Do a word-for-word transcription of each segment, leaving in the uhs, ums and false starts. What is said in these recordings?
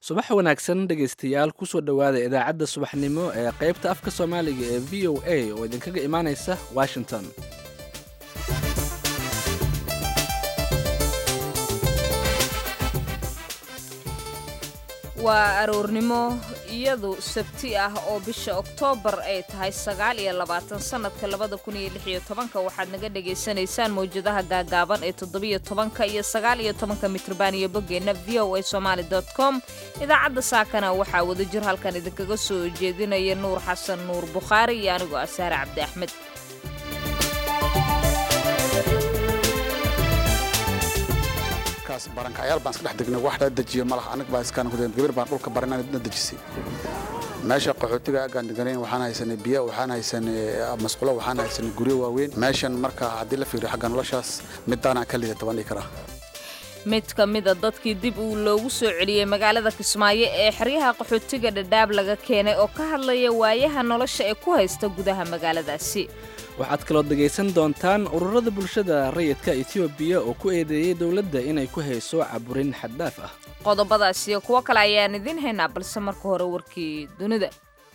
subax wanaagsan dhegaystayaal kusoo dhowaada idaacadda subaxnimo ee qaybta afka soomaaliga ee v o a oo idinkaga imaanaysa washington. waa aroornimo iyadu sabti ah oo bisha oktoobar ay tahay sagaal iyo labaatan sanadka labada kun iyo lix iyo tobanka waxaad naga dhagaysanaysaan mawjadaha gaagaaban ee toddobiyo tobanka iyo sagaal iyo tobanka mitrban iyo boggeenna v o a somaali dot com. idaacadda saakana waxaa wadajir halkan idinkaga soo jeedinaya nuur xasan nuur bukhaari iyo anigoo asaare cabdi axmed. barankayaal baan iska dhex degnay wax la dajiyo malaha anaga baa iskaan kudeen gabar baan dhulka baranay na dajisay meesha qaxootiga agaan deganeen waxaan haysanay biyo waxaan haysanay masquulo waxaan haysanay guryo waaweyn meeshan marka haddii la fiiriyo xagga noloshaas midaana ka liida toban karaa mid ka mida dadkii dib uu loogu soo celiyey magaalada Kismaayo ee xeryaha qaxootiga Dhadhaab laga keenay oo ka hadlaya waayaha nolosha ee ku haysta gudaha magaaladaasi. waxaad kaloo dhegaysan doontaan ururada bulshada rayidka Itoobiya oo ku eedeeyay dawladda inay ku hayso caburin xad dhaaf ah. qodobadaas iyo kuwa kale ayaan idin haynaa balse marka hore warkii dunida.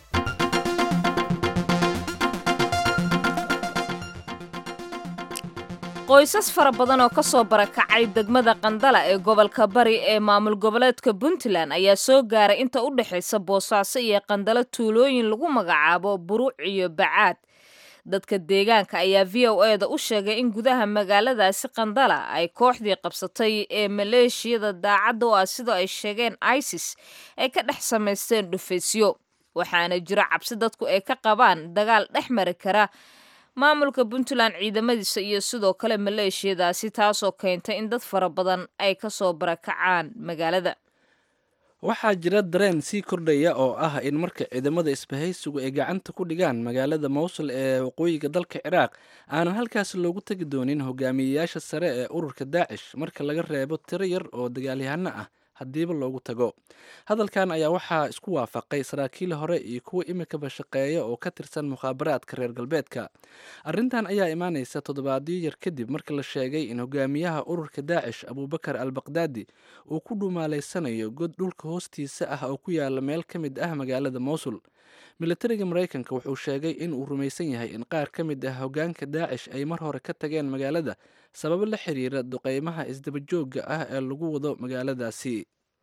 qoysas fara badan oo ka soo barakacay degmada Qandala ee gobolka Bari ee maamul goboleedka Puntland ayaa soo gaaray inta u dhaxaysa Boosaaso iyo Qandala tuulooyin lagu magacaabo Buruuc iyo Bacaad. dadka deegaanka ayaa V O A da u sheegay in gudaha magaaladaasi Qandala ay kooxdii qabsatay ee maleeshiyada daacadda oo ah sida ay sheegeen ISIS ay ka dhex samaysteen dhufaysyo waxaana jira cabsi dadku ay ka qabaan dagaal dhex mari kara maamulka Puntland ciidamadiisa iyo sidoo kale maleeshiyadaasi taasoo keentay in dad fara badan ay ka soo barakacaan magaalada. waxaa jira dareen sii kordhaya oo ah in marka ciidamada isbahaysigu ay gacanta ku dhigaan magaalada Mosul ee waqooyiga dalka Ciraaq aanan halkaas loogu tagi doonin hogaamiyayaasha sare ee ururka Daacish marka laga reebo tiro yar oo dagaalyahano ah haddiiba loogu tago. hadalkan ayaa waxaa isku waafaqay saraakiil hore iyo kuwa imikaba shaqeeya oo ka tirsan mukhaabaraadka reer galbeedka. arrintan ayaa imaanaysa toddobaadyo yar kadib marka la sheegay in hogaamiyaha ururka Daacish Abubakar al-Baghdadi uu ku dhuumaaleysanayo god dhulka hoostiisa ah oo ku yaala meel ka mid ah magaalada Mosul. militariga Mareykanka wuxuu sheegay in uu rumaysan yahay in qaar ka mid ah hogaanka Daacish ay mar hore ka tageen magaalada sababo la xiriira duqeymaha isdaba joogga ah ee lagu wado magaaladaasi.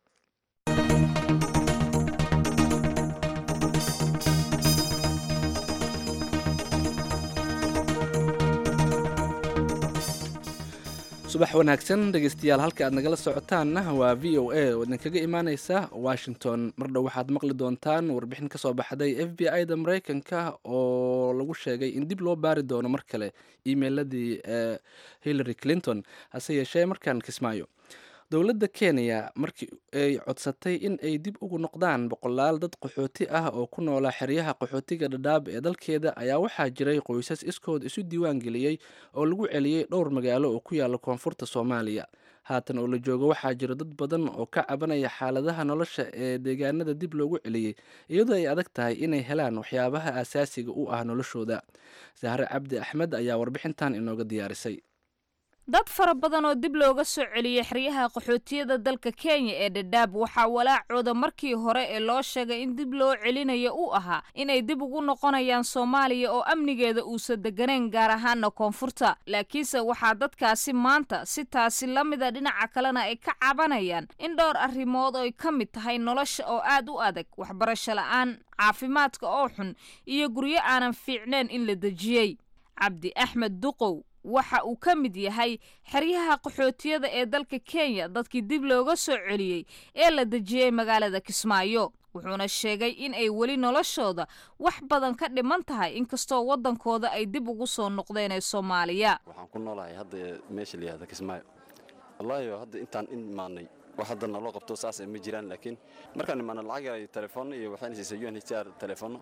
subax wanaagsan dhegaystayaal halka aad nagala socotaanna waa V O A oo idinkaga imaanaysa Washington. mardhow waxaad maqli doontaan warbixin ka soo baxday F B I da Mareykanka oo lagu sheegay in dib loo baari doono mar kale iimayladii ee Hillary Clinton hase yeeshee markaan Kismaayo. dowladda Kenya markii ay codsatay in ay dib ugu noqdaan boqolaal dad qaxooti ah oo ku noolaa xeryaha qaxootiga Dhadhaab ee dalkeeda ayaa waxaa jiray qoysas iskood isu diiwaan geliyey oo lagu celiyey dhowr magaalo oo ku yaala koonfurta Soomaaliya. haatan oo la joogo waxaa jira dad badan oo ka cabanaya xaaladaha nolosha ee deegaanada dib loogu celiyey iyadoo ay adag tahay inay helaan waxyaabaha aasaasiga u ah noloshooda. Zahra Cabdi Axmed ayaa warbixintan inooga diyaarisay. dad fara badan oo dib looga soo celiyay xeryaha qaxootiyada dalka Kenya ee Dhadhaab waxaa walaacooda markii hore ee loo sheegay in dib loo celinayo uu ahaa inay dib ugu noqonayaan Soomaaliya oo amnigeeda uusan deganeen gaar ahaan koonfurta. laakiinse waxaa dadkaasi maanta si taasi la mid ah dhinaca kalena ay ka cabanayaan in dhowr arrimood oo ka mid tahay nolosha oo aad u adag, waxbarasho la'aan, caafimaadka oo xun iyo guryo aanan fiicneen in la dejiyay. Cabdi Axmed Duqow waxa uu ka mid yahay xeryaha qaxootiyada ee dalka Kenya dadkii dib looga soo celiyay ee la dejiyay magaalada Kismaayo. wuxuuna sheegay in ay weli noloshooda wax badan ka dhiman tahay inkastoo wadankooda ay dib ugu soo noqdeen ee Soomaaliya. waxaan ku noolahay hadda meesha la yiraahdo Kismaayo. wallahi hadda intaan in maanay wax hadda naloo qabto saas ma jiraan laakiin markaan imaan lacag ay telefoon iyo waxaan siisay U N H C R telefoon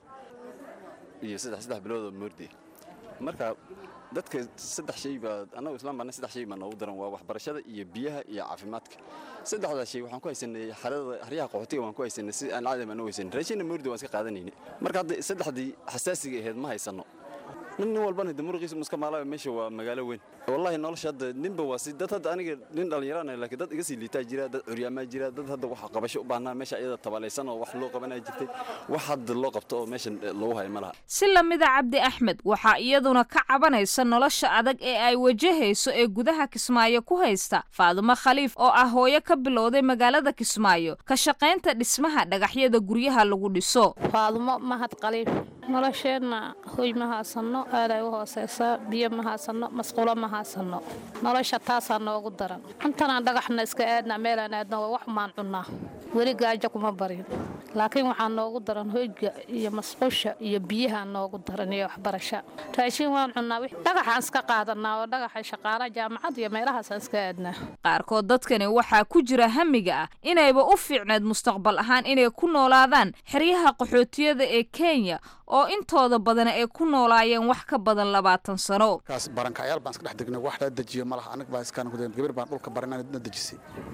iyo saddex saddex bilood oo murdi marka dadka saddex shay ba anagu islaam baan saddex shay ma noo daran waa waxbarashada iyo biyaha iyo caafimaadka. saddexda shay waxaan ku haysanay xarada xariyaha qaxootiga waan ku haysanay si aan caadi ma noo haysan raashin murdi waan iska qaadanayni marka hadda saddexdii xasaasiga ahayd ma haysano nin walbana damurqiis muska maalaha meesha waa magaalo weyn والله nolosha hadda ninba waa si dad hadda aniga nin dhalinyarana laakiin dad iga sii liitaa jira dad curyaama jira dad hadda wax qabasho u baahnaa meesha iyada tabalaysan oo wax loo qabanay jirtay wax hadda loo qabto oo meesha lagu hayo malaha si lamida Cabdi Axmed waxa iyaduna ka cabanaysa nolosha adag ee ay wajahayso ee gudaha Kismaayo ku haysta Faaduma Khaliif oo ah hooyo ka bilowday magaalada Kismaayo ka shaqeynta dhismaha dhagaxyada guryaha lagu dhiso Faaduma Mahad Khaliif nolosheena hooy ma haasano aad ay u hooseysa biyo ma haasano masquulo ma haasano nolosha taas aan noogu daran intana dhagaxna iska aadna meelaan aadna wax maan cunaa wali gaajo kuma barin laakiin waxaan noogu daran hooyga iyo masquusha iyo biyaha noogu daran iyo waxbarasho raashin waan cunaa wix dhagaxan iska qaadanaa oo dhagaxa shaqaala jaamacad iyo meelahaas iska aadna qaarkood dadkani waxa ku jira hamiga ah inayba u fiicneed mustaqbal ahaan inay ku noolaadaan xeryaha qaxootiyada ee Kenya oo intooda badan ay ku noolaayeen wax ka badan labaatan sano kaas barankayaal baan iska dhex degnay wax la dajiyo malaha anaga baa iskaan gudeen gabar baan dhulka baranay dajisay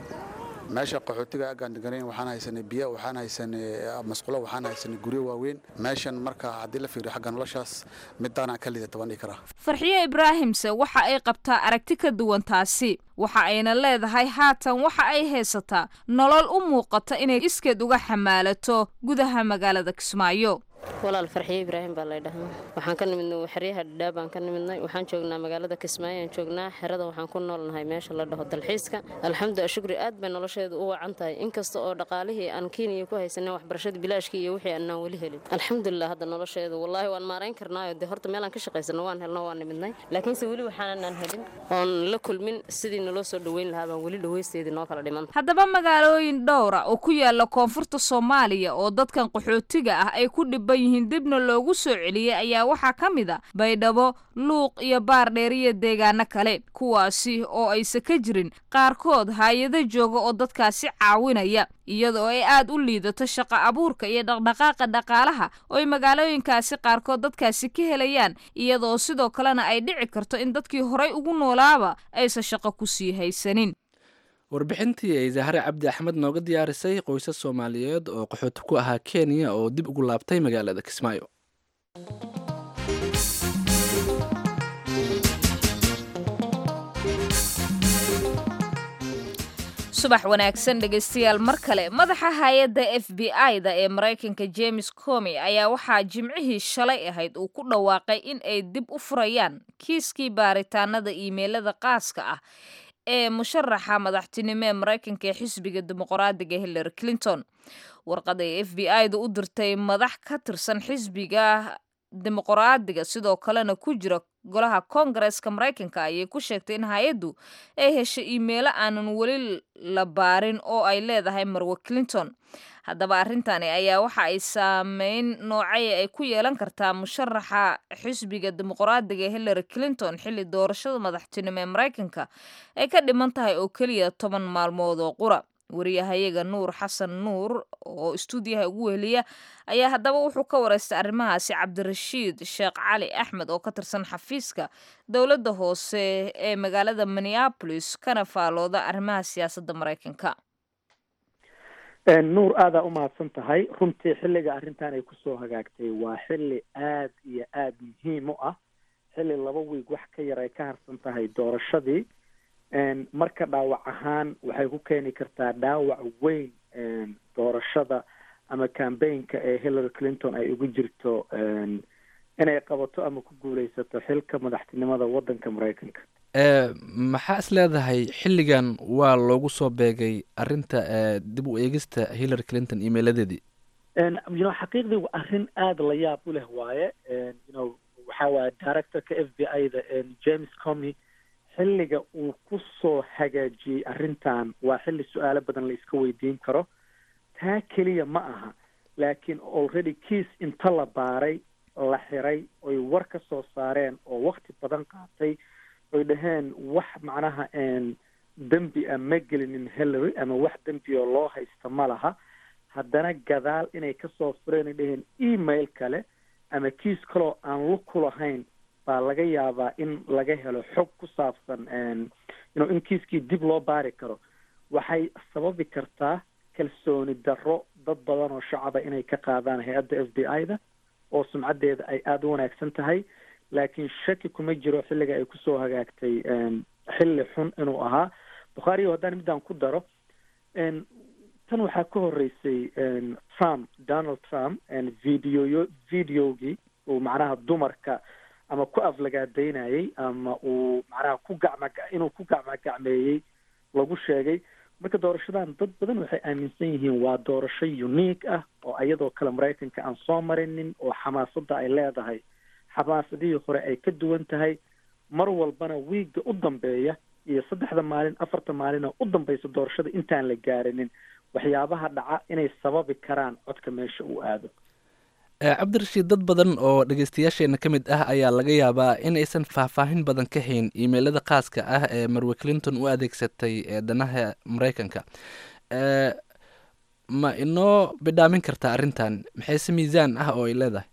meesha qaxootiga agaan deganeen waxaan haysanay biyo waxaan haysanay masquulo waxaan haysanay guryo waaweyn meeshan marka hadii la fiiriyo xagga noloshaas midana ka liida toban ikra Farxiye Ibraahimse waxa ay qabtaa aragti ka duwan taasi waxa ayna leedahay haatan waxa ay haysataa nolol u muuqata inay iskeed uga xamaalato gudaha magaalada Kismaayo walaal Farxiye Ibraahim baa la dhahaa waxaan ka nimidnay xeryaha dhaabaan ka nimidnay waxaan joognaa magaalada Kismaayo aan joognaa xerada waxaan ku noolnahay meesha la dhaho dalxiiska alxamdulillah shukri aad bay nolosheedu u wacan tahay inkasta oo dhaqaalihii aan Kenya ku haysanay waxbarashada bilaashkii iyo wixii aan wali helin alxamdulillah hadda nolosheedu wallahi waan maareyn karnaa de horta meel aan ka shaqeysano waan helno waan nimidnay laakiin se wali waxaan aan helin oon la kulmin sidii nolol soo dhaweyn lahaa baan wali dhaweysteedii noo kala dhiman haddaba magaalooyin dhowr ah oo ku yaala koonfurta Soomaaliya oo dadkan qaxootiga ah ay ku dhib yihiin dibna loogu soo celiyay ayaa waxa kamid ah Baydhabo Luuq iyo Baardheer iyo deegaano kale kuwaasi oo aysan ka jirin qaarkood hay'ado jooga oo dadkaasi caawinaya iyadoo ay aad u liidato shaqo abuurka iyo dhaqdhaqaaqa dhaqaalaha oo ay magaalooyinkaasi qaarkood dadkaasi ka helayaan iyadoo sidoo kalena ay dhici karto in dadkii horay ugu noolaaba aysan shaqo ku sii haysanin warbixintii ay Zahra Cabdi Axmed nooga diyaarisay qoysas Soomaaliyeed oo qaxooti ku ahaa Kenya oo dib ugu laabtay magaalada Kismaayo subax wanaagsan dhageystayaal mar kale madaxa hay'adda F B I-da ee Mareykanka James Comey ayaa waxaa jimcihii shalay ahayd uu ku dhawaaqay in ay dib u furayaan kiiskii baaritaanada iimaylada qaaska ah ee musharaxa madaxtinimo ee Mareykanka ee xisbiga dimuqraadiga Hillary Clinton warqad ay F B I-du u dirtay madax ka tirsan xisbiga dimuqraadiga sidoo kalena ku jira golaha Congress-ka Mareykanka ayay ku sheegtay in hay'addu ay heshay iimaylo aanan wali la baarin oo ay leedahay Marwo Clinton haddaba arrintani ayaa waxa ay saameyn noocay ay ku yeelan kartaa musharaxa xisbiga dimuqraadiga Hillary Clinton xilli doorashada madaxtinimo ee Mareykanka ay ka dhiman tahay oo kaliya toban maalmood oo qura wariyahayaga Nuur Xasan Nuur oo stuudiyaha ugu weheliya ayaa haddaba wuxuu ka wareystay arrimahaasi Cabdirashiid Sheekh Cali Axmed oo ka tirsan xafiiska dowladda hoose ee magaalada Minneapolis kana faalooda arrimaha siyaasadda Mareykanka nuur aada u mahadsan tahay runtii xilliga arrintan ay kusoo hagaagtay waa xilli aad iyo aad muhiim u ah xilli laba wiig wax ka yar ay ka harsan tahay doorashadii marka dhaawac ahaan waxay ku keeni kartaa dhaawac weyn doorashada ama cambaynka ee Hillary Clinton ay ugu jirto inay qabato ama ku guuleysato xilka madaxtinimada waddanka Mareykanka maxaa is leedahay xilligan waa loogu soo beegay arinta dib u eegista Hillary Clinton email-adeedii you know xaqiiqdii waa arrin aad la yaab u leh waaye you know waxa waa directorka F B I-da James Comey xilliga uu ku soo hagaajiyey arrintan waa xilli su-aalo badan la iska weydiin karo taa keliya ma aha laakiin already kiis inta la baaray la xiray oy war ka soo saareen oo waqti badan qaatay oy dhaheen wax macnaha dembi a ma gelinin Hillary ama wax dembi oo loo haysta ma laha haddana gadaal inay kasoo fureen ay dhaheen email kale ama kiis kaloo aan lug ku lahayn baa laga yaabaa in laga helo xog ku saabsan you know in kiiskii dib loo baari karo waxay sababi kartaa kalsooni darro dad badan oo shacaba inay ka qaadaan hay-adda F B I-da oo sumcadeeda ay aada u wanaagsan tahay laakiin shaki kuma jiro xilliga ay kusoo hagaagtay xilli xun inuu ahaa. bukhaariyo haddaan midaan ku daro tan waxaa ka horeysay trump donald trump videoyo videogii uu macnaha dumarka ama ku aflagaadaynayay ama uu macnaha ku gacma inuu ku gacmagacmeeyey lagu sheegay. marka doorashadan dad badan waxay aaminsan yihiin waa doorasho unique ah oo iyadoo kale maraykanka aan soo marinin, oo xamaasadda ay leedahay xamaasadihii hore ay ka duwan tahay. mar walbana wiigga u dambeeya iyo saddexda maalin afarta maalin oo u dambeysa doorashada intaan la gaarinin waxyaabaha dhaca inay sababi karaan codka meesha uu aado. cabdirashiid, dad badan oo dhegeystayaasheena ka mid ah ayaa laga yaabaa inaysan faahfaahin badan ka hayn iimeylada khaaska ah ee marwe clinton u adeegsatay ee danaha maraykanka. ma inoo bidhaamin kartaa arrintan? maxayse miisaan ah oo ay leedahay?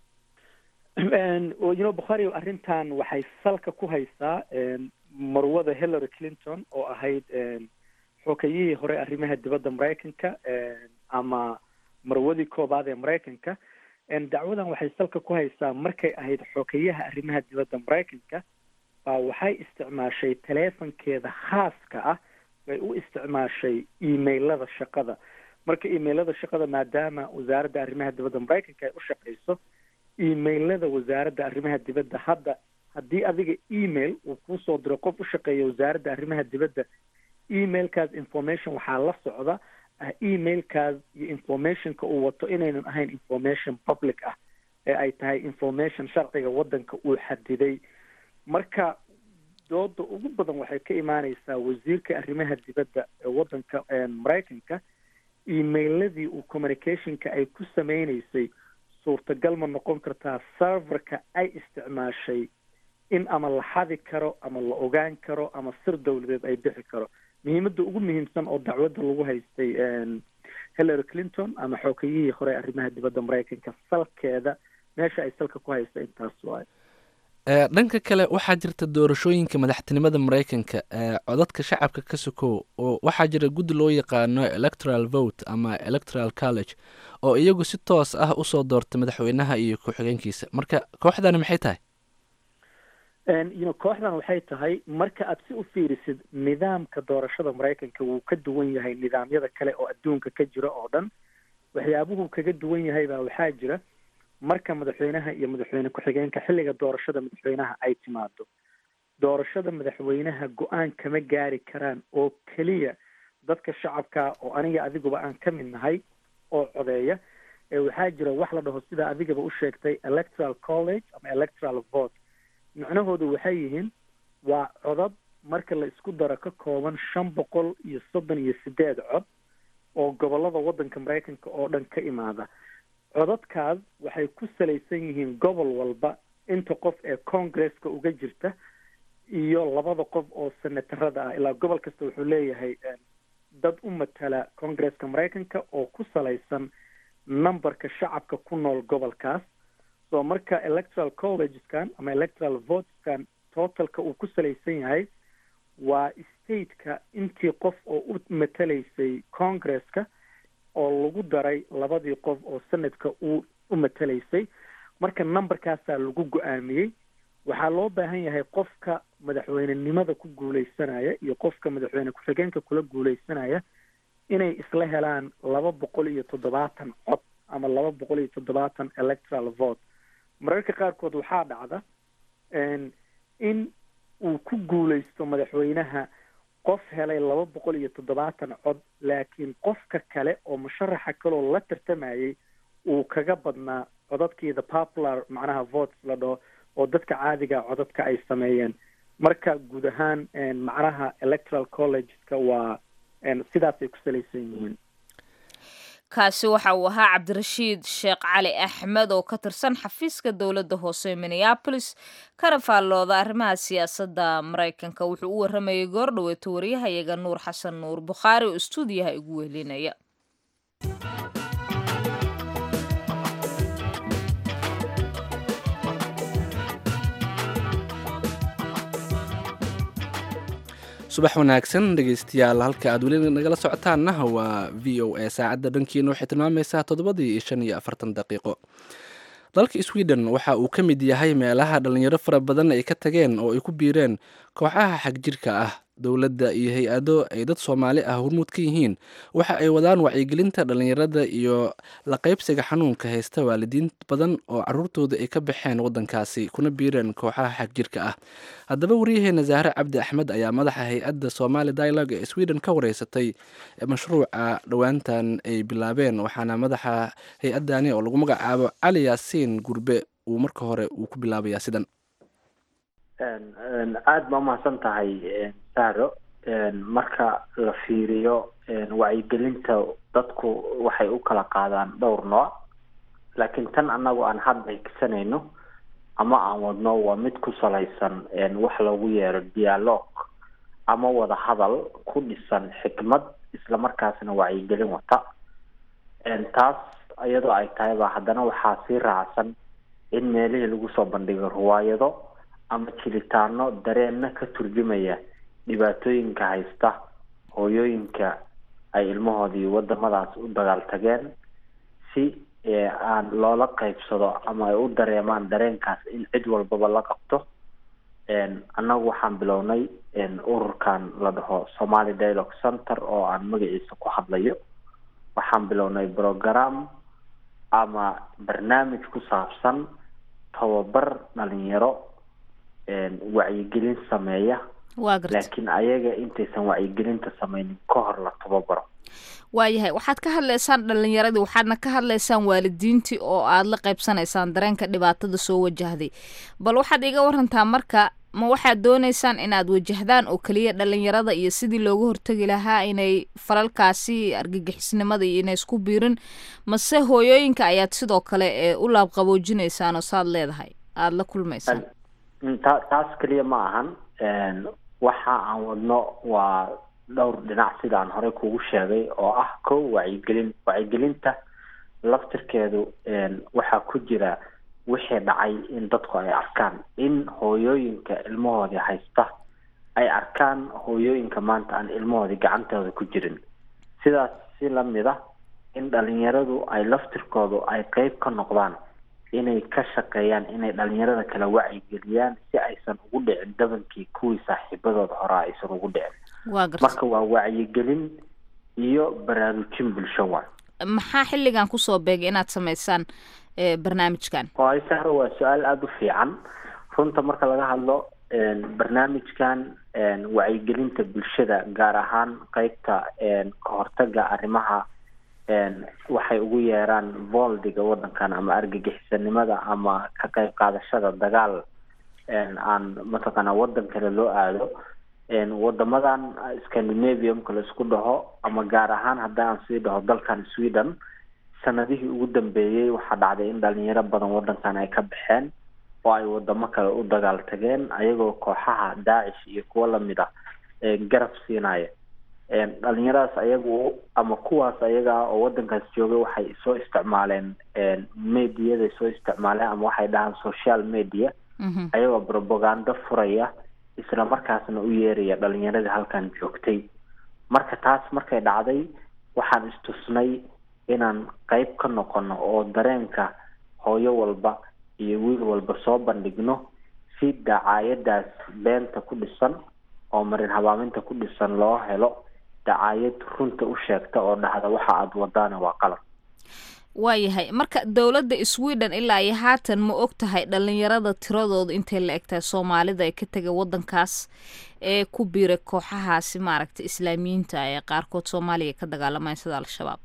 you know bukhaari, arrintan waxay salka ku haysaa marwada hillary clinton oo ahayd xogayihii hore arrimaha dibadda maraykanka ama marwadii koobaad ee maraykanka. dacwadan waxay salka ku haysaa markay ahayd xogeyaha arrimaha dibadda maraykanka baa waxay isticmaashay taleefankeeda khaaska ah bay u isticmaashay emailada shaqada. marka emailada shaqada maadaama wasaaradda arrimaha dibadda maraykanka ay u shaqayso, emailada wasaaradda arrimaha dibadda hadda haddii adiga email uu kuusoo diro qof u shaqeeya wasaaradda arrimaha dibadda, emailkaas information waxaa la socda emailkaas iyo informationka uu wato inaynan ahayn information public ah ee ay tahay information sharciga waddanka uu xadiday. marka dooda ugu badan waxay ka imaaneysaa wasiirka arrimaha dibadda ee waddanka maraykanka, emailadii uu communicationka ay ku sameyneysay suurtagal ma noqon kartaa serverka ay isticmaashay in ama la xadi karo ama la ogaan karo ama sir dowladeed ay bixi karo. muhiimadda ugu muhiimsan oo dacwadda lagu haystay hillary clinton ama xoogayihii hore arrimaha dibadda maraykanka salkeeda meesha ay salka ku haysta intaas waay. dhanka kale waxaa jirta doorashooyinka madaxtinimada maraykanka codadka shacabka ka sokow oo waxaa jira guddi loo yaqaano electoral vote ama electoral college oo iyagu si toos ah usoo doorta madaxweynaha iyo ku-xigeenkiisa. marka kooxdani maxay tahay? you know kooxdan waxay tahay marka aad si u fiirisid nidaamka doorashada maraykanka wuu ka duwan yahay nidaamyada kale oo adduunka ka jira oo dhan. waxyaabuhu kaga duwan yahay baa waxaa jira marka madaxweynaha iyo madaxweyne ku-xigeenka xilliga doorashada madaxweynaha ay timaado, doorashada madaxweynaha go-aan kama gaari karaan oo keliya dadka shacabka oo aniga adiguba aan ka mid nahay oo codeeya. ee waxaa jira wax la dhaho sida adigaba u sheegtay electoral college ama electoral vote. macnahoodu waxay yihiin waa codad marka la isku daro ka kooban shan boqol iyo soddon iyo sideed cod oo gobolada waddanka maraykanka oo dhan ka imaada. codadkaas waxay ku salaysan yihiin gobol walba inta qof ee congresska uga jirta iyo labada qof oo senatarada ah. ilaa gobol kasta wuxuu leeyahay dad u matala congresska maraykanka oo ku salaysan numberka shacabka ku nool gobolkaas. so marka electoral collegeskan ama electoral voteskan totalka uu ku salaysan yahay waa stateka intii qof oo u matalaysay congresska oo lagu daray labadii qof oo sanadka uu u matalaysay. marka numberkaasaa lagu go-aamiyey. waxaa loo baahan yahay qofka madaxweynenimada ku guuleysanaya iyo qofka madaxweyne ku-xigeenka kula guuleysanaya inay isla helaan laba boqol iyo toddobaatan cod ama laba boqol iyo toddobaatan electoral vote. mararka qaarkood waxaa dhacda in uu ku guuleysto madaxweynaha qof helay laba boqol iyo toddobaatan cod, laakiin qofka kale oo musharaxa kaloo la tartamayay uu kaga badnaa codadkii the popular macnaha votes la dhaho oo dadka caadiga codadka ay sameeyeen. marka guud ahaan macnaha electoral collegeska waa sidaasay ku salaysan yihiin. kaasi waxa uu ahaa cabdirashiid sheekh cali axmed oo ka tirsan xafiiska dowladda hoose ee minneapolis kana faallooda arrimaha siyaasadda maraykanka. wuxuu u waramayay goor dhaweeto waryahayaga nuur xasan nuur bukhaari oo istuudiyaha igu wehelinaya. subax wanaagsan dhegeystayaal, halka aad weli nagala socotaanna waa v o a. saacadda dhankiina waxay tilmaamaysaa toddobadii iyo shan iyo afartan daqiiqo. dalka sweden waxa uu ka mid yahay meelaha dhalinyaro fara badan ay ka tageen oo ay ku biireen kooxaha xagjirka ah. dowladda iyo hay-ado ay dad soomaali ah hormuud ka yihiin waxa ay wadaan wacyigelinta dhalinyarada iyo la qaybsiga xanuunka haysta waalidiin badan oo caruurtooda ay ka baxeen waddankaasi kuna biireen kooxaha xagjirka ah. haddaba waryaheena zahre cabdi axmed ayaa madaxa hay-adda somali dialogue ee sweden ka wareysatay mashruuca dhowaantan ay bilaabeen, waxaana madaxa hay-addani oo lagu magacaabo cali yaasiin gurbe uu marka hore uu ku bilaabayaa sidan. aada ma umahadsan tahay sahro. marka la fiiriyo wacyigelinta dadku waxay u kala qaadaan dhowr nooc, laakiin tan annagu aan hadda higsanayno ama aan wadno waa mid ku salaysan wax lagu yeero dialoog ama wada hadal ku dhisan xikmad islamarkaasna wacyigelin wata. taas iyadoo ay tahay baa haddana waxaa sii raacsan in meelihii lagu soo bandhigo riwaayado ama jiritaano dareenna ka turjumaya dhibaatooyinka haysta hooyooyinka ay ilmahoodii wadamadaas u dagaal tageen, si aan loola qaybsado ama ay u dareemaan dareenkaas in cid walbaba la qabto. annagu waxaan bilownay ururkan la dhaho Somali Dialogue Center oo aan magaciisa ku hadlayo. waxaan bilownay program ama barnaamij ku saabsan tababar dhalinyaro wacyigelin sameeya, laakiin ayaga intaysan wacyigelinta sameynin ka hor la tababaro. waayahay, waxaad ka hadlaysaan dhalinyaradii, waxaadna ka hadlaysaan waalidiintii oo aada la qaybsanaysaan dareenka dhibaatada soo wajahday. bal waxaad iga warantaa marka, ma waxaad doonaysaan inaad wajahdaan oo keliya dhalinyarada iyo sidii looga hortagi lahaa inay falalkaasi argagixisnimada iyo inay isku biirin, mase hooyooyinka ayaad sidoo kale ee u laabqaboojinaysaan oo saad leedahay aada la kulmaysaan? taas keliya ma ahan. waxa aan wadno waa dhowr dhinac sidaan horey kugu sheegay oo ah kow wacyigelin. wacyigelinta laftirkeedu waxaa ku jira wixii dhacay in dadku ay arkaan, in hooyooyinka ilmahoodii haysta ay arkaan hooyooyinka maanta aan ilmahoodii gacantooda ku jirin. sidaas si lamid ah in dhalinyaradu ay laftirkoodu ay qeyb ka noqdaan inay ka shaqeeyaan inay dhalinyarada kala wacyigeliyaan si aysan ugu dhicin dabankii kuwii saaxiibadooda horaa aysan ugu dhicin. marka waa wacyigelin iyo baraarujin bulsho waay. maxaa xilligan kusoo beegay inaad samaysaan barnaamijkan? oo sahro waa su-aal aada u fiican. runta marka laga hadlo barnaamijkan wacyigelinta bulshada gaar ahaan qeybta ka hortaga arrimaha waxay ugu yeeraan voldiga wadankan ama argagixisanimada ama ka qayb qaadashada dagaal aan mataqaana wadan kale loo aado. wadamadan Scandinavium-ka la isku dhaho ama gaar ahaan haddaan sii dhaho dalkan Sweden, sanadihii ugu dambeeyey waxaa dhacday in dhalinyaro badan wadankan ay ka baxeen oo ay wadamo kale u dagaal tageen ayagoo kooxaha Daacish iyo kuwa lamid ah garab siinaya. dhalinyaradaas ayagu ama kuwaas ayaga oo wadankaas joogay waxay soo isticmaaleen meediyada soo isticmaaleen ama waxay dhahaan social media ayagoo propaganda furaya isla markaasna u yeeraya dhalinyaradii halkan joogtay. marka taas markay dhacday waxaan istusnay inaan qayb ka noqono oo dareenka hooyo walba iyo wiil walba soo bandhigno si dacaayadaas beenta ku dhisan oo marin habaaminta ku dhisan loo helo dacaayad runta u sheegta oo dhahda waxa aad wadaana waa qalad. waayahay, marka dowladda Sweden ilaa iyo haatan ma og tahay dhalinyarada tiradooda intay la egtahay Soomaalida ee ka tagay wadankaas ee ku biiray kooxahaasi maaragtay islaamiyiinta ee qaarkood Soomaaliya ka dagaalamaya sida al-shabaab?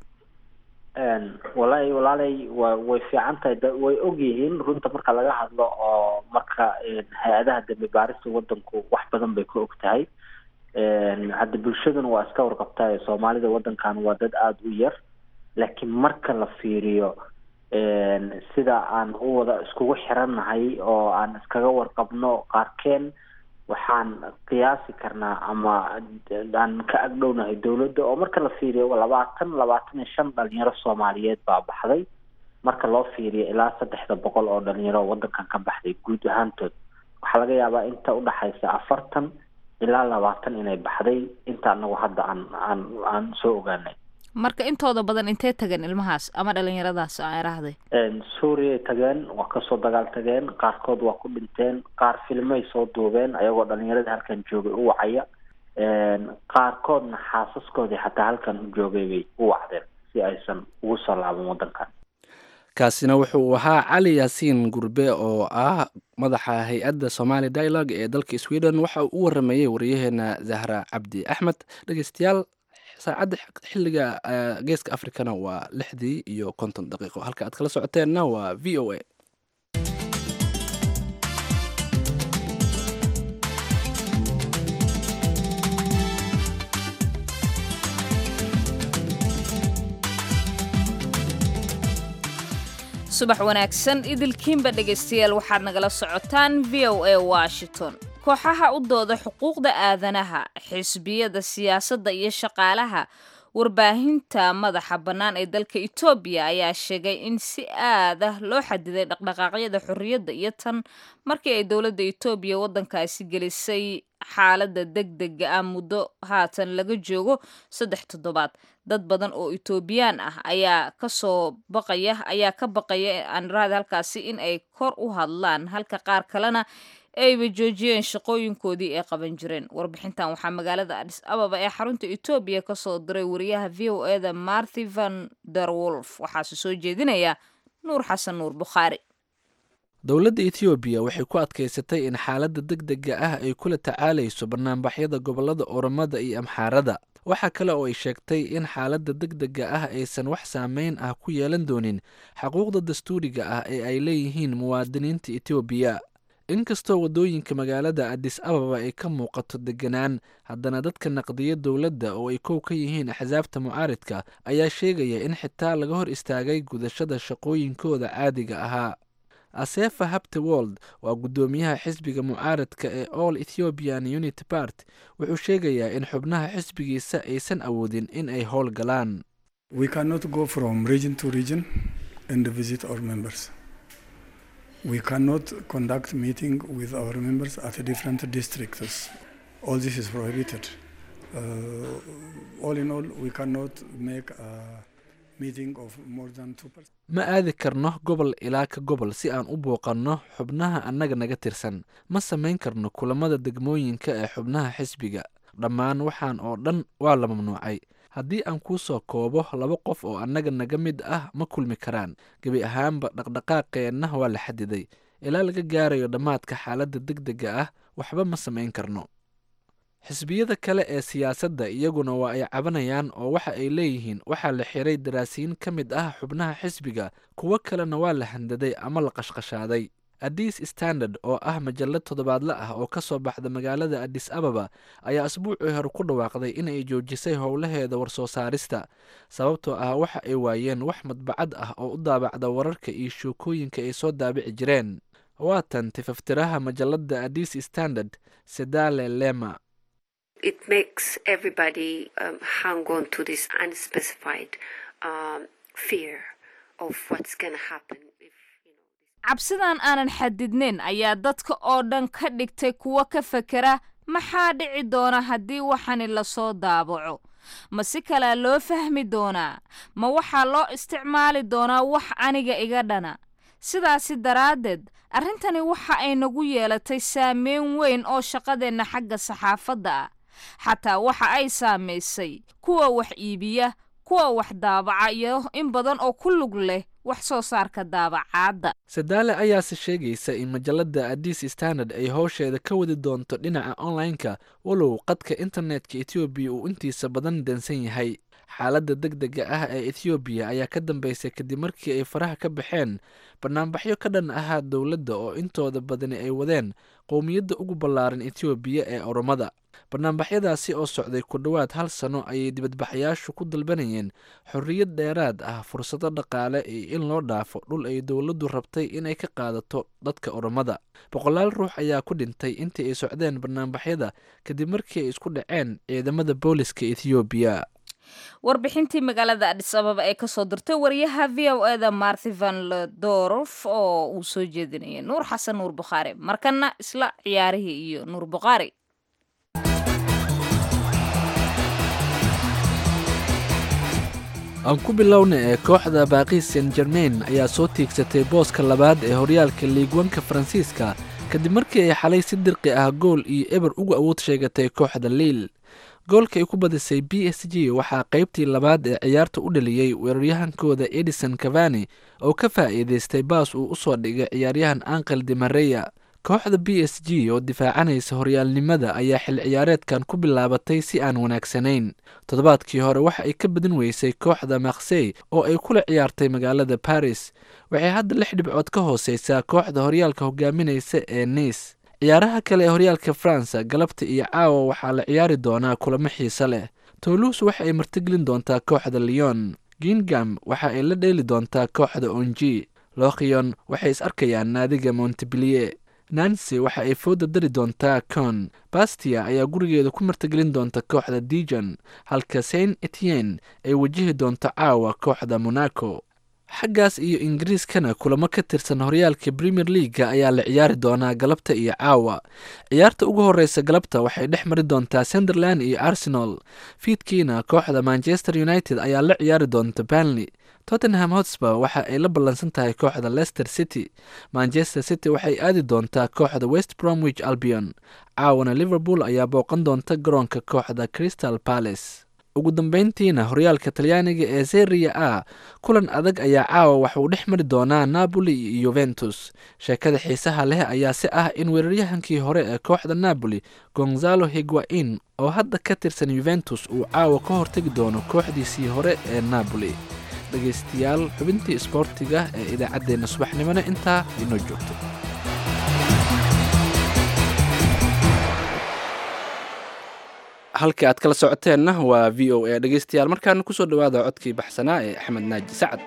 walaahi walaalay way fiican tahay, way og yihiin runta marka laga hadlo oo marka hay-adaha dambi baarista wadanku wax badan bay ka og tahay. hadda bulshaduna waa iska warqabtaa Soomaalida wadankan waa dad aada u yar, laakiin marka la fiiriyo sida aan u wada iskugu xirannahay oo aan iskaga warqabno qaarkeen waxaan qiyaasi karnaa ama aan ka agdhownahay dowladda oo marka la fiiriyo labaatan labaatan iyo shan dhalinyaro Soomaaliyeed baa baxday marka loo fiiriyo ilaa saddexda boqol oo dhalinyaro wadankan ka baxday guud ahaantood. waxaa laga yaabaa inta u dhaxaysa afartan ilaa labaatan inay baxday inta anagu hadda aan aan aan soo ogaanay. marka intooda badan intee tageen ilmahaas ama dhalinyaradaas aan iraahday suuriya tageen waa kasoo dagaal tageen qaarkood waa ku dhinteen qaar filmay soo duubeen ayagoo dhalinyarada halkan joogay u wacaya qaarkoodna xaasaskoodii xataa halkan u joogay bay u wacdeen si aysan ugu soo laaban wadankan. kaasina wuxuu ahaa cali yaasiin gurbe oo ah madaxa hay-adda Somali Dialogue ee dalka Sweden. waxa uu u waramayay wariyaheena Zahra Cabdi Axmed. dhegeystayaal saacadda xilliga geeska Afrikana waa lixdii iyo konton daqiiqo. halka aad kala socoteenna waa V O A. subax wanaagsan idilkiinba dhegeystayaal waxaad nagala socotaan V O A Washington. kooxaha u dooda xuquuqda aadanaha, xisbiyada siyaasadda iyo shaqaalaha warbaahinta madaxa bannaan ee dalka Itoobiya ayaa sheegay in si aad ah loo xadiday dhaqdhaqaaqyada xorriyadda iyo tan markii ay dowladda Itoobiya waddankaasi gelisay xaaladda degdega ah muddo haatan laga joogo saddex toddobaad. dad badan oo Itoobiyaan ah ayaa ka soo baqaya ayaa ka baqaya aan raad halkaasi in ay kor u hadlaan halka qaar kalena ayba joojiyeen shaqooyinkoodii ay qaban jireen. warbixintan waxaa magaalada Addis Ababa ee xarunta Itoobiya ka soo diray wariyaha V O A da Marthy van der Wolf. waxaase soo jeedinaya Nuur Xasan Nuur Bukhaari. dowladda Itoobiya waxay ku adkaysatay in xaaladda degdega ah ay kula tacaalayso barnaamijyada gobolada Oromada iyo Amxaarada. waxa kale oo ay sheegtay in xaaladda degdega ah aysan wax saameyn ah ku yeelan doonin xuquuqda dastuuriga ah ee ay leeyihiin muwaadiniinta Itoobiya. inkastoo wadooyinka magaalada Addis Ababa ay ka muuqato deganaan, haddana dadka naqdiya dowladda oo ay kow ka yihiin axsaabta mucaaridka ayaa sheegaya in xitaa laga hor istaagay gudashada shaqooyinkooda caadiga ahaa. Asefa Habtewold waa guddoomiyaha xisbiga mucaaradka ee All Ethiopian Unity Party. wuxuu sheegayaa in xubnaha xisbigiisa aysan awoodin in ay howl galaan. We cannot go from region to region and visit our members. We cannot conduct meeting with our members at different districts. All this is prohibited. Uh, all in all, we cannot make a meeting of more than two percent. ma aadi karno gobol ilaa ka gobol si aan u booqanno xubnaha annaga naga tirsan. ma samayn karno kulamada degmooyinka ee xubnaha xisbiga. dhammaan waxaan oo dhan waa la mamnuucay. haddii aan kuu soo koobo laba qof oo annaga naga mid ah ma kulmi karaan. gebi ahaanba dhaqdhaqaaqeenna waa la xadiday. ilaa laga gaarayo dhammaadka xaaladda degdega ah waxba ma samayn karno. xisbiyada kale ee siyaasadda iyaguna waa ay cabanayaan oo waxa ay leeyihiin waxaa la xiray daraasiin ka mid ah xubnaha xisbiga. kuwo kalena waa la handaday ama la qashqashaaday. Addis Standard oo ah majallad toddobaadle ah oo ka soo baxda magaalada Addis Ababa ayaa asbuucii hore ku dhawaaqday in ay joojisay howlaheeda warsoo saarista sababtoo ah waxa ay waayeen wax madbacad ah oo u daabacda wararka iyo sheekooyinka ay soo daabici jireen. waatan tifaftiraha majalladda Addis Standard Sedale Lema. It makes everybody um, hang on to this unspecified um, fear of what's going to happen. cabsidan aanan xadidnayn ayaa dadka oo dhan ka dhigtay kuwo ka fekera maxaa dhici doona haddii waxani lasoo daabaco. ma si kalea loo fahmi doonaa. ma waxaa loo isticmaali doonaa wax aniga iga dhana. sidaasi daraaddeed arrintani waxa ay nagu yeelatay saameyn weyn oo shaqadeenna xagga saxaafadda ah. xataa waxa ay saamaysay kuwa wax iibiya, kuwa wax daabaca iyo in badan oo ku lug leh wax soo saarka daabacaadda. Sadaale ayaase sheegaysa in majalladda Addis Standard ay howsheeda ka wadi doonto dhinaca online-ka walow qadka internetka Ethiopia uu intiisa badan dansan yahay. xaaladda degdega ah ee Ethiopia ayaa ka dambeysay kadib markii ay faraha ka baxeen barnaamijyo ka dhan ah dowladda oo intooda badani ay wadeen qowmiyadda ugu ballaaran Ethiopia ee Oromada. barnaamijyadaasi oo socday ku dhawaad hal sano ayay dibadbaxayaashu ku dalbanayeen xorriyad dheeraad ah, fursado dhaqaale iyo in loo dhaafo dhul ay dowladdu rabtay inay ka qaadato dadka Oromada. boqolaal ruux ayaa ku dhintay intii ay socdeen barnaamijyada kadib markii ay isku dhaceen ciidamada booliska Ethiopia. warbixintii magaalada Addis Ababa ee kasoo dirtay wariyaha V O A da Marthy van Ledorf oo uu soo jeedinayay Nuur Xasan Nuur Bukhaari. markana isla ciyaarihii iyo Nuur Bukhaari. aan ku bilowna ee kooxda baaqis saint germain ayaa soo tiigsatay booska labaad ee horyaalka liigwanka faransiiska kadib markii ay xalay si dirqi ah gool iyo eber uga awood sheegatay kooxda liil goolka ay ku badisay b s g waxaa qaybtii labaad ee ciyaarta u dhaliyey weeraryahankooda edison cavani oo ka faa'iidaystay baas uu u soo dhigay ciyaaryahan anqel de mareya kooxda b s g oo difaacanaysa horyaalnimada ayaa xil ciyaareedkan ku bilaabatay si aan wanaagsanayn toddobaadkii hore waxa ay ka badin weysay kooxda maksey oo ay kula ciyaartay magaalada baris waxay hadda lix dhibcood ka hooseysaa kooxda horyaalka hogaaminaysa ee nice ciyaaraha kale ee horyaalka faransa galabta iyo caawa waxaa la ciyaari doonaa kulamo xiise leh toulouse waxa ay martigelin doontaa kooxda lyon gingam waxa ay la dheeli doontaa kooxda onji lokhion waxay is arkayaan naadiga montpellier nancy waxa ay fooda dari doontaa con bastia ayaa gurigeeda ku martigelin doonta kooxda dijon halka saint etienne ay wajihi doonto caawa kooxda monaco xaggaas iyo ingiriiskana kulamo ka tirsan horyaalka premier leaga ayaa la ciyaari doonaa galabta iyo caawa ciyaarta ugu horeysa galabta waxay dhex mari doontaa sunderland iyo arsenal fiidkiina kooxda manchester united ayaa la ciyaari doonta burnley tottenham hotspur waxa ay la ballansan tahay kooxda leicester city manchester city waxay aadi doontaa kooxda west bromwich albion caawana liverpool ayaa booqan doonta garoonka kooxda crystal palace ugu dambeyntiina horyaalka talyaaniga ee seria a kulan adag ayaa caawa waxauu dhex mari doonaa napoli iyo yuventus sheekada xiisaha leh ayaa si ah in weeraryahankii hore ee kooxda napoli gonzalo higuain oo hadda ka tirsan yuventus uu caawa ka hortegi doono kooxdiisii hore ee napoli dhegaystayaal xubintii isboortiga ee idaacaddeenna subaxnimona intaa inoo joogto halka aad kala socoteenna waa v o a dhegaystayaal markaana kusoo dhawaada codkii baxsanaa ee axmed naaji sacad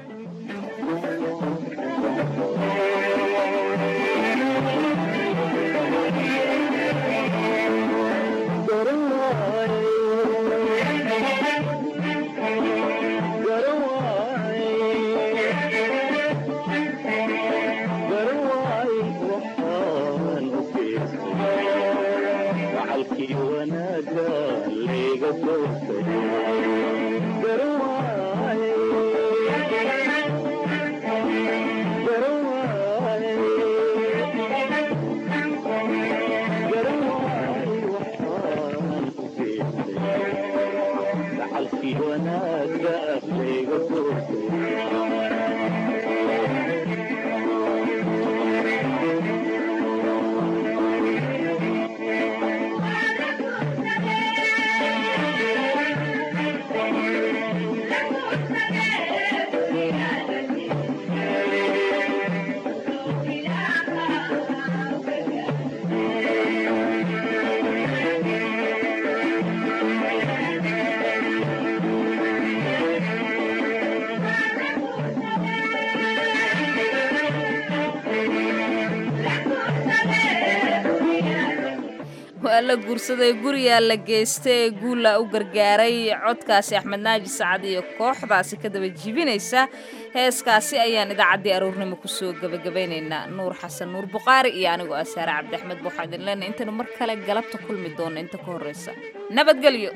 la guursaday guriyaa la geystay ee guulla u gargaaray codkaasi axmed naaji sacad iyo kooxdaasi ka daba jibinaysa heeskaasi ayaan idaacaddii aroornimo kusoo gebagabaynaynaa nuur xasan nuur buqaari iyo anigoo ah saare cabdi axmed buuxa idin leenay intaynu mar kale galabta kulmi doona inta ka horreysa nabadgelyo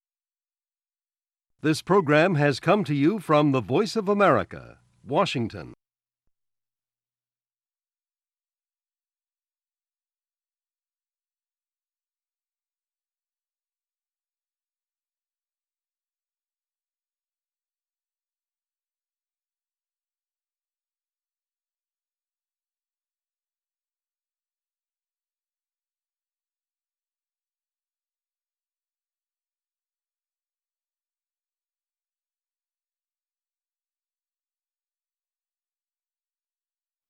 This program has come to you from the Voice of America, Washington.